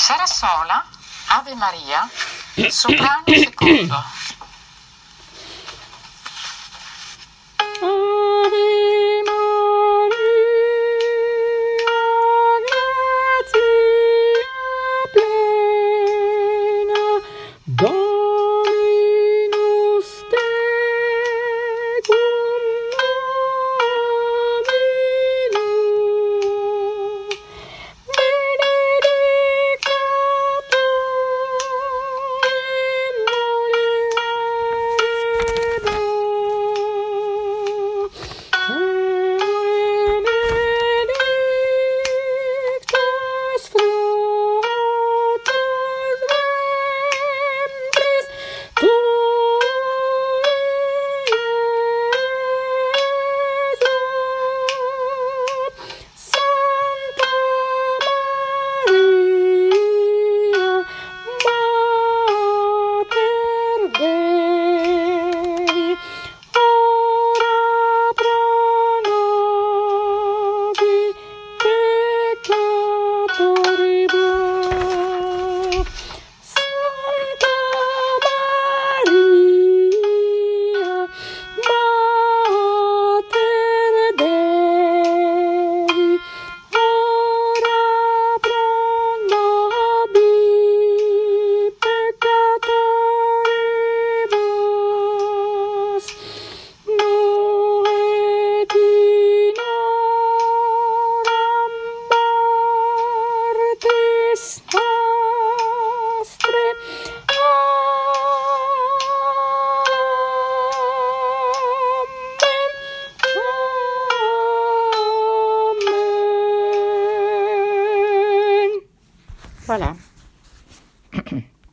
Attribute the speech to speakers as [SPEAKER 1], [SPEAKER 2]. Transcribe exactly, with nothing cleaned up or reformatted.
[SPEAKER 1] Sarasola, Ave Maria, soprano secondo.
[SPEAKER 2] Ave Maria, grazia plena, Dominus tecum nominum, benedicta tu in mulieribus, benedictus fructus ventris tui, Iesus. Santa Maria, Mater Dei, ora pro nobis peccatoribus. Santa Maria, Mater Dei, ora pro nobis peccatoribus, nunc et in horam mortis nostrae. Amen. Amen. Voilà.